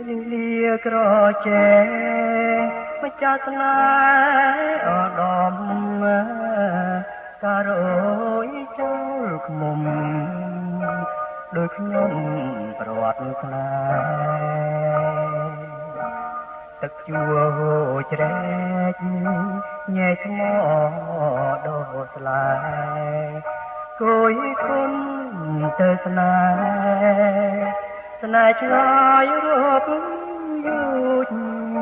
លីក្រជែម្ចាស់ស្នេហ៍ឧត្តមការយចោលខ្មុំដោយខ្ញុំប្រវត្តិស្នេហ៍ទឹកជួជ្រែកញែកថ្មដោស្លែគយគុណទៅស្នេហ៍ឆ្ងាយរាប់យូរ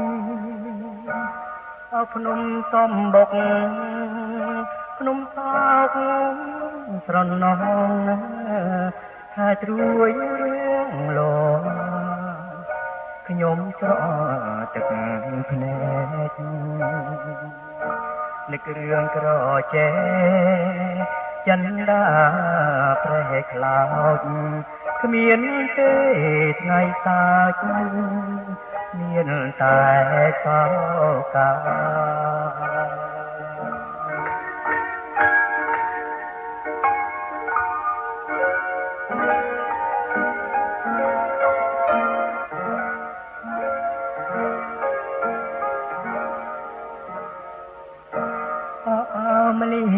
អើភ្នំសំបុកភ្នំសោកស្រណោងថាត្រួយរឿងលងខ្ញុំស្រអទឹកភ្នែកនឹករឿងក្រចែចិនដាប្រែខ្លោចគ្មានទេថ្ងៃសាចមានតែសោកាមលី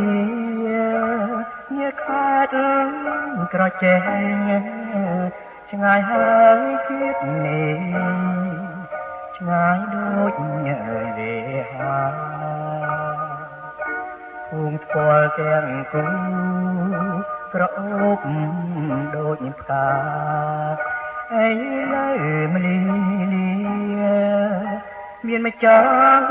ញើខាតក្រចេះឆ្ងាយហើយជាតិនេះឆ្ងាយដូចវាហាភូមិស្គាល់ទាំងគូក្រអូបដូចផ្កាអីនៅមលីមានម្ចាស់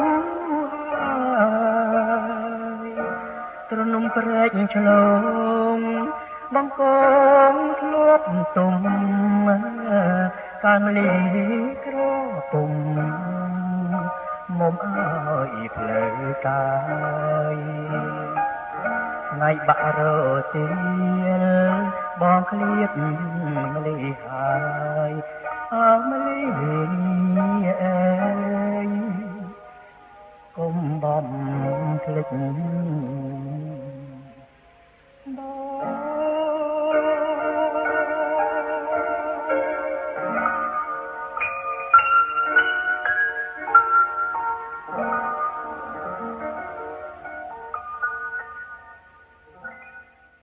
ទ្រនំព្រែកឆ្លងបងកងធ្លាប់ទុំកាមលីក្រពុំមុំអើយផ្លូវកាយថ្ងៃបាក់រសៀលបងឃ្លៀតម្លីហើយអើមលីអើយកុំបំភ្លេច